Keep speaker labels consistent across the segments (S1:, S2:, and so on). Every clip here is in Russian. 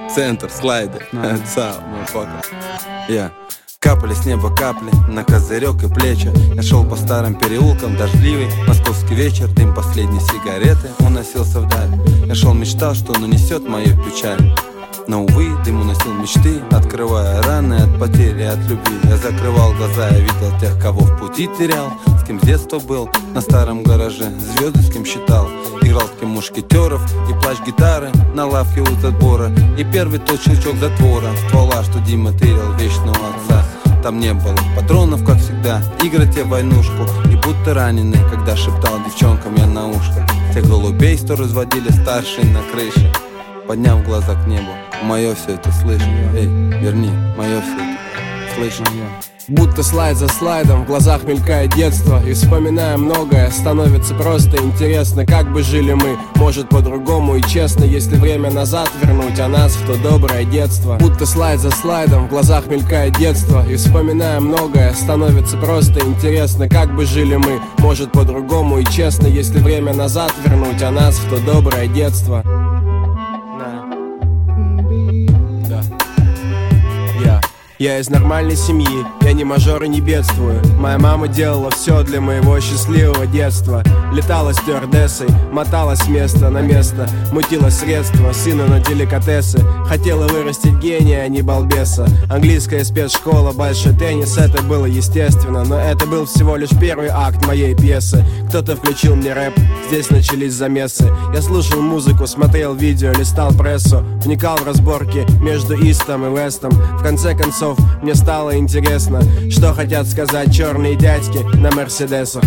S1: Центр, слайды. Капали с неба капли на козырек и плечи. Я шел по старым переулкам, дождливый московский вечер. Дым последней сигареты уносился вдаль. Я шел, мечтал, что он унесет мою печаль. Но, увы, дым уносил мечты, открывая раны от потери, от любви. Я закрывал глаза, я видел тех, кого в пути терял, с кем с детства был на старом гараже, звезды с кем считал. Играл с кем мушкетеров и плач гитары на лавке у забора. И первый тот щелчок затвора, ствола, что Дима тырил вечного отца. Там не было патронов, как всегда, играть я войнушку. И будто раненый, когда шептал девчонкам я на ушко. Тех голубей, что разводили старшие на крыше. Подняв глаза к небу, мое все это слышно. Эй, верни, мое все это слышно.
S2: Будто слайд за слайдом в глазах мелькает детство. И вспоминая многое, становится просто интересно, как бы жили мы. Может по-другому и честно, если время назад вернуть, а нас в то доброе детство. Будто слайд за слайдом в глазах мелькает детство. И вспоминая многое, становится просто интересно, как бы жили мы. Может по-другому и честно, если время назад вернуть, а нас в то доброе детство. Я из нормальной семьи, я не мажор и не бедствую. Моя мама делала все для моего счастливого детства. Летала стюардессой, моталась с места на место, мутила средства, сына на деликатесы. Хотела вырастить гения, а не балбеса. Английская спецшкола, большой теннис, это было естественно. Но это был всего лишь первый акт моей пьесы. Кто-то включил мне рэп, здесь начались замесы. Я слушал музыку, смотрел видео, листал прессу, вникал в разборки между Истом и Вестом. В конце концов, мне стало интересно, что хотят сказать черные дядьки на мерседесах.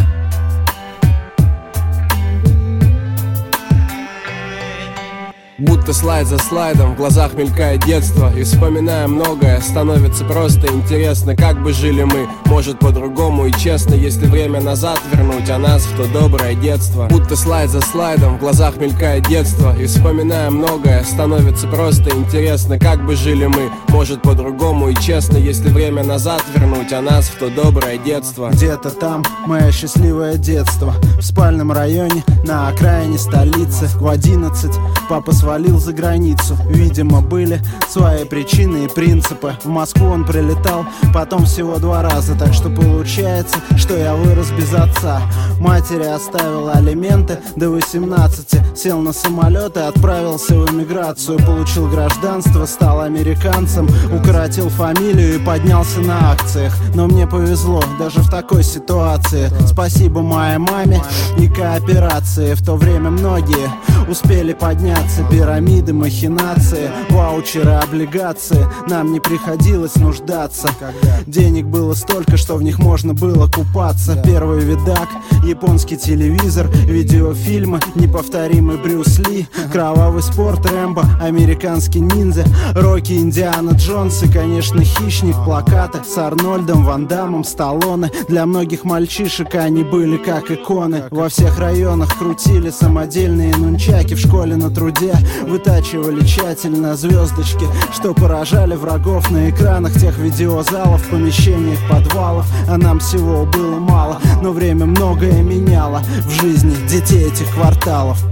S2: Будто слайд за слайдом в глазах мелькает детство. И вспоминая многое, становится просто интересно, как бы жили мы. Может по-другому и честно, если время назад вернуть, а нас в то доброе детство. Будто слайд за слайдом в глазах мелькает детство. И вспоминая многое, становится просто интересно, как бы жили мы. Может по-другому и честно, если время назад вернуть, а нас в то доброе детство.
S3: Где-то там мое счастливое детство, в спальном районе на окраине столицы. В 11 папа свалил за границу. Видимо, были свои причины и принципы. В Москву он прилетал потом всего 2 раза. Так что получается, что я вырос без отца. Матери оставил алименты до 18. Сел на самолет и отправился в эмиграцию. Получил гражданство, стал американцем. Укоротил фамилию и поднялся на акциях. Но мне повезло даже в такой ситуации. Спасибо моей маме и кооперации. В то время многие успели подняться. Пирамиды, махинации, ваучеры, облигации. Нам не приходилось нуждаться. Денег было столько, что в них можно было купаться. Первый видак, японский телевизор, видеофильмы, неповторимый Брюс Ли, кровавый спорт, Рэмбо, американский ниндзя, Рокки, Индиана Джонс и, конечно, Хищник, плакаты с Арнольдом, Ван Даммом, Сталлоне. Для многих мальчишек они были как иконы. Во всех районах крутили самодельные нунчаки. В школе на труде вытачивали тщательно звездочки, что поражали врагов на экранах тех видеозалов, в помещениях подвалов. А нам всего было мало, но время многое меняло в жизни детей этих кварталов.